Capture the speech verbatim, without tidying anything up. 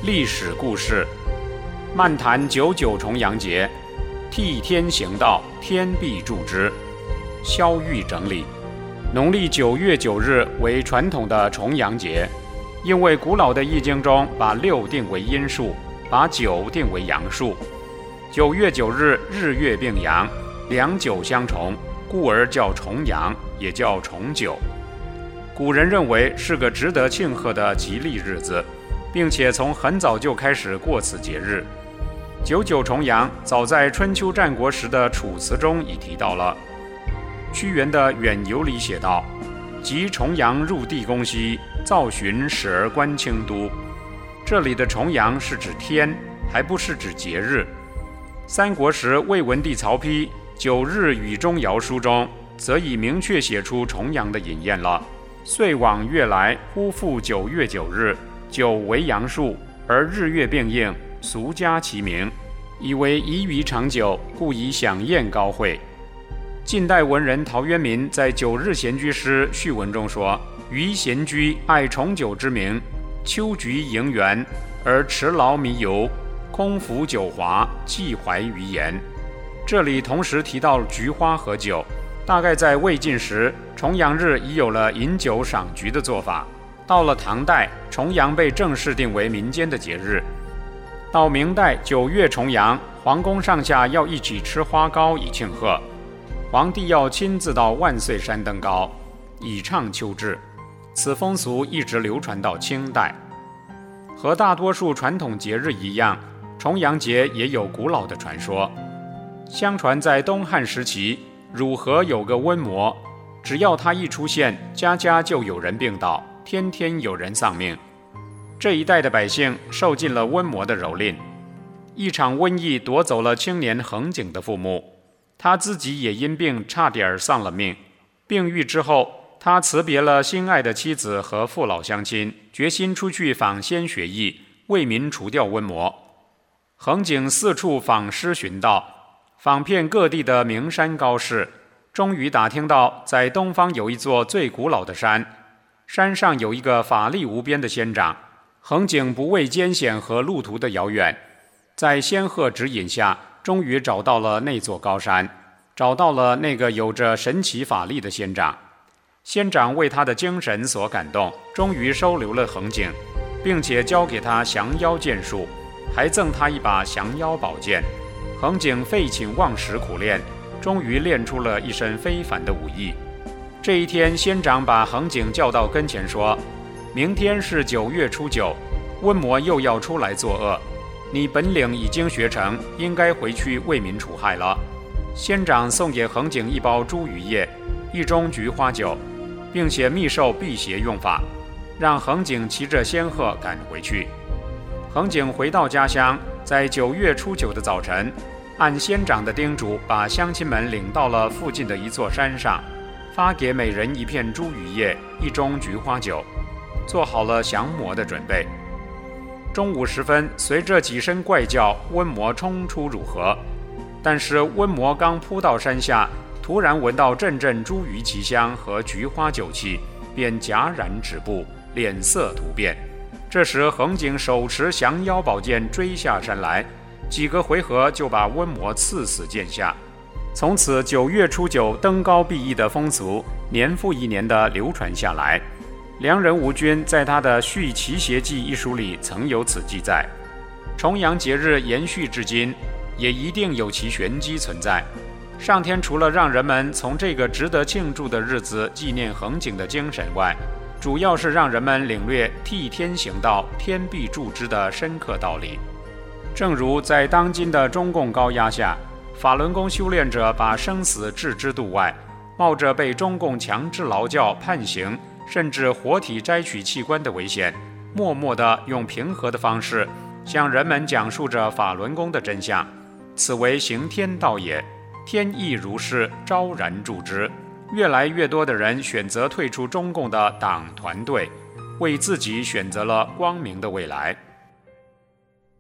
历史故事，漫谈九九重阳节，替天行道，天必助之。萧玉整理。农历九月九日为传统的重阳节，因为古老的易经中把六定为阴数，把九定为阳数。九月九日日月并阳，两九相重，故而叫重阳，也叫重九。古人认为是个值得庆贺的吉利日子，并且从很早就开始过此节日。九九重阳早在春秋战国时的楚辞中已提到了。屈原的《远游》里写道：即重阳入地宫兮，造巡始而观清都。这里的重阳是指天，还不是指节日。三国时魏文帝曹丕九日雨中谣书中则已明确写出重阳的饮宴了。岁往月来，忽复九月九日，九为阳数，而日月并应，俗加其名，以为宜于长久，故以享宴高会。晋代文人陶渊明在《九日闲居诗》序文中说：余闲居爱重九之名，秋菊迎园，而持劳弥游，空服酒华，寄怀于言。这里同时提到菊花和酒，大概在魏晋时，重阳日已有了饮酒赏菊的做法。到了唐代，重阳被正式定为民间的节日。到明代九月重阳，皇宫上下要一起吃花糕以庆贺。皇帝要亲自到万岁山登高，以畅秋至。此风俗一直流传到清代。和大多数传统节日一样，重阳节也有古老的传说。相传在东汉时期，汝河有个瘟魔，只要他一出现，家家就有人病倒，天天有人丧命。这一带的百姓受尽了瘟魔的蹂躏。一场瘟疫夺走了青年恒景的父母，他自己也因病差点丧了命。病愈之后，他辞别了心爱的妻子和父老乡亲，决心出去访仙学艺，为民除掉瘟魔。恒景四处访师寻道，访遍各地的名山高士，终于打听到在东方有一座最古老的山，山上有一个法力无边的仙长。恒景不畏艰险和路途的遥远，在仙鹤指引下，终于找到了那座高山，找到了那个有着神奇法力的仙长。仙长为他的精神所感动，终于收留了恒景，并且教给他降妖剑术，还赠他一把降妖宝剑。恒景废寝忘食苦练，终于练出了一身非凡的武艺。这一天，仙长把恒景叫到跟前说：明天是九月初九，瘟魔又要出来作恶，你本领已经学成，应该回去为民除害了。仙长送给恒景一包茱萸叶，一盅菊花酒，并且密授辟邪用法，让恒景骑着仙鹤赶回去。恒景回到家乡，在九月初九的早晨，按仙长的叮嘱，把乡亲们领到了附近的一座山上，发给每人一片茱萸叶，一盅菊花酒，做好了降魔的准备。中午时分，随着几声怪叫，瘟魔冲出汝河。但是瘟魔刚扑到山下，突然闻到阵阵茱萸奇香和菊花酒气，便戛然止步，脸色突变。这时恒景手持降妖宝剑追下山来，几个回合就把瘟魔刺死剑下。从此九月初九登高避疫的风俗年复一年地流传下来。梁人吴君在他的《续奇邪记》一书里曾有此记载。重阳节日延续至今，也一定有其玄机存在。上天除了让人们从这个值得庆祝的日子纪念恒景的精神外，主要是让人们领略替天行道，天必助之的深刻道理。正如在当今的中共高压下，法轮功修炼者把生死置之度外，冒着被中共强制劳教、判刑，甚至活体摘取器官的危险，默默地用平和的方式向人们讲述着法轮功的真相。此为行天道也，天意如是，昭然助之。越来越多的人选择退出中共的党团队，为自己选择了光明的未来。